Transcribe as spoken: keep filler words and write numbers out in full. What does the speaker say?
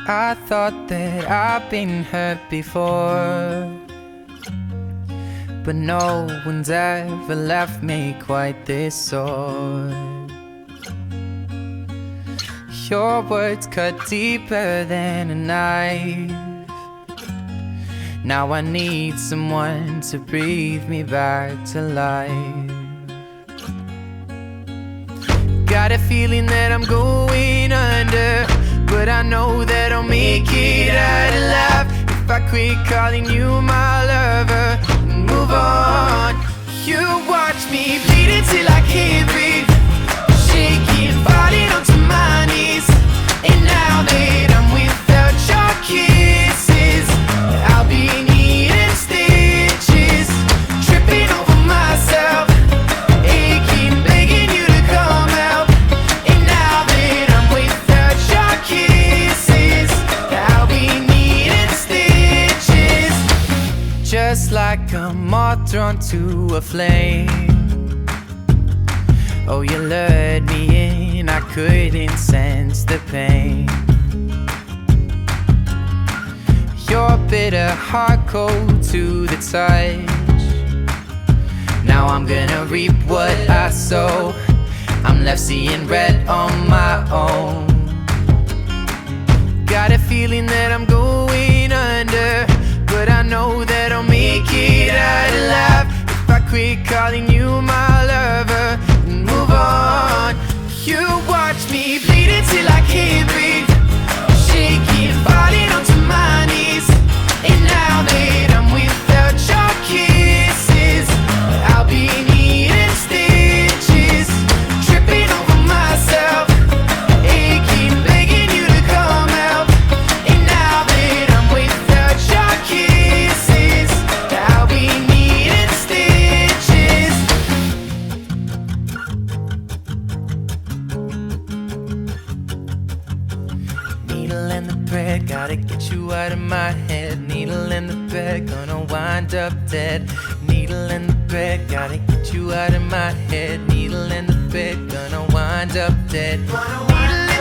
I thought that I've been hurt before, but no one's ever left me quite this sore. Your words cut deeper than a knife. Now I need someone to breathe me back to life. Got a feeling that I'm going under, but I know that I'll make it out alive if I quit calling you my lover and move on. You watch me bleed until I can't breathe, shaking, falling onto my knees. And now that I'm without your kisses, I'll be needing stitches, tripping over myself, aching, begging you to come out. And now that I'm without your kisses, I'll be needing stitches, just like a moth drawn to a flame. Oh, you lured me in, I couldn't sense the pain. Your bitter heart cold to the touch. Now I'm gonna reap what I sow. I'm left seeing red on my own. Got a feeling that I'm going under, but I know that I'll make it out alive if I quit calling you my lover and move on. You watch me bleed until I can't breathe, shaking, falling onto my knees. And now that I'm without your kisses, I'll be needing stitches, tripping over myself, aching, begging you to come out. And now that I'm without your kisses, I'll be needing stitches. Needle in the thread, gotta get you out of my head. Needle in the thread, gonna wind up dead. Needle in the thread, gotta get you out of my head. Needle in the thread, gonna wind up dead. Needle in